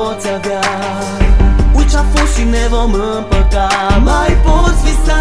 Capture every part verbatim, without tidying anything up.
poți avea. Uite ce-a fost și ne vom împăca. Mai poți visa.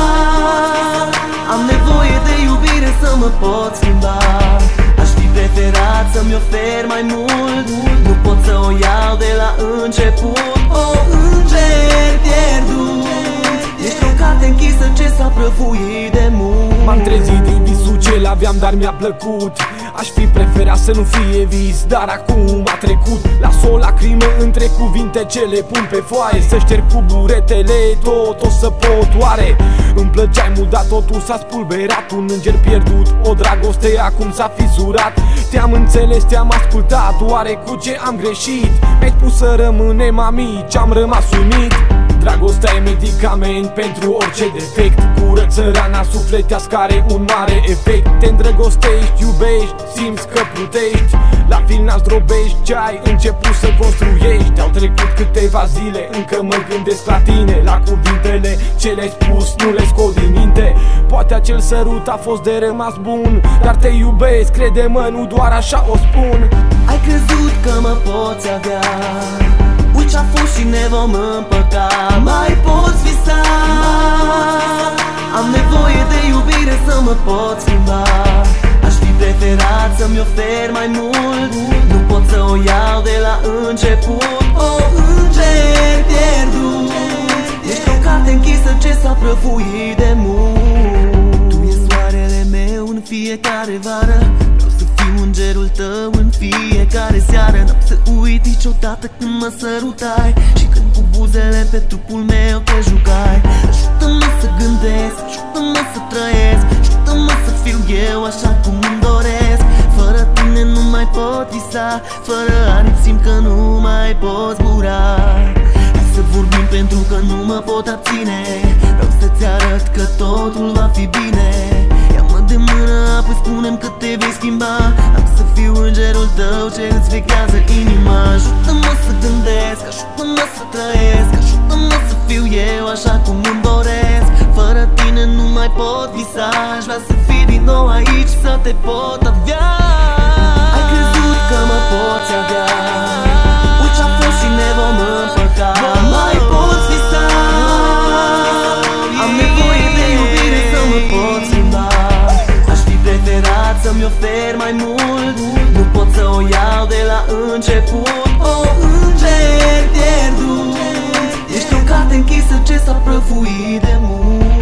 Am nevoie de iubire să mă pot schimba. Aș fi preferat să-mi ofer mai mult. Nu pot să o iau de la început. O înger pierdut. Ești o carte închisă ce s-a prăfuit de mult. M-am trezit din visul ce l-aveam, dar mi-a plăcut. Aș fi preferat să nu fie vis, dar acum a trecut. Las o lacrimă între cuvinte ce le pun pe foaie. Să șterg cu buretele tot o să pot, oare? Îmi plăceai mult, dar totul s-a spulberat. Un înger pierdut, o dragoste acum s-a fisurat. Te-am înțeles, te-am ascultat, oare cu ce am greșit? Mi-ai spus să rămânem amici, am rămas uimit. Dragostea e medicament pentru orice defect. Curăță rana sufletească, are un mare efect. Te îndrăgostești, iubești, simți că plutești. La final zdrobești ce ai început să construiești. Au trecut câteva zile, încă mă gândesc la tine. La cuvintele ce le-ai spus, nu le scot din minte. Poate acel sărut a fost de rămas bun, dar te iubesc, crede-mă, nu doar așa o spun. Ai crezut că mă poți avea. Uite ce-a fost și ne vom împăca. Mai poți visa. Am nevoie de iubire să mă pot schimba. Aș fi preferat să-mi ofer mai mult. Nu pot să o iau de la început. O înger pierdut. Ești o carte închisă ce s-a prăfuit de mult. Tu e soarele meu în fiecare vară. Vreau să fiu îngerul tău în fiecare seară. N-am să uit niciodată când mă sărutai și când cu buzele pe trupul meu te jucai. Ajută-mă să gândesc, ajută-mă să trăiesc, ajută-mă să fiu eu așa cum îmi doresc. Fără tine nu mai pot visa, fără aripi simt că nu mai pot zbura. Hai să vorbim pentru că nu mă pot abține. Vreau să-ți arăt că totul va fi bine. Ia-mă de mână, apoi spune-mi că te vei schimba. Am să fiu îngerul tău ce îți vechează inima. Ajută-mă să gândesc, ajută-mă să trăiesc, ajută-mă să fiu eu așa cum îmi doresc. Fără tine nu mai pot visa. Aș vrea să fii din nou aici, să te pot avea. Ai crezut că mă poți avea. Uite ce-a fost și ne vom împăca. Mai poți visa. Am nevoie de iubire să mă pot schimba. Aș fi preferat să-mi ofer mai mult. Nu pot să o iau de la început. O înger pierdut. Ești o carte închisă ce s-a prăfuit de mult.